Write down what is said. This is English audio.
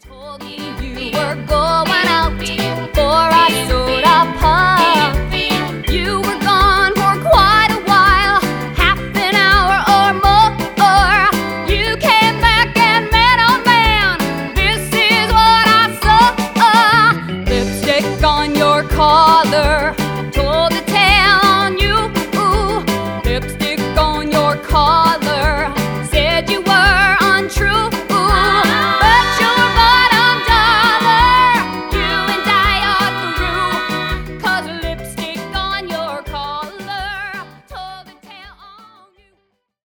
Told me you were going out for a soda pop. You were gone for quite a while, half an hour or more. You came back and man, oh man, this is what I saw. Lipstick on your collar,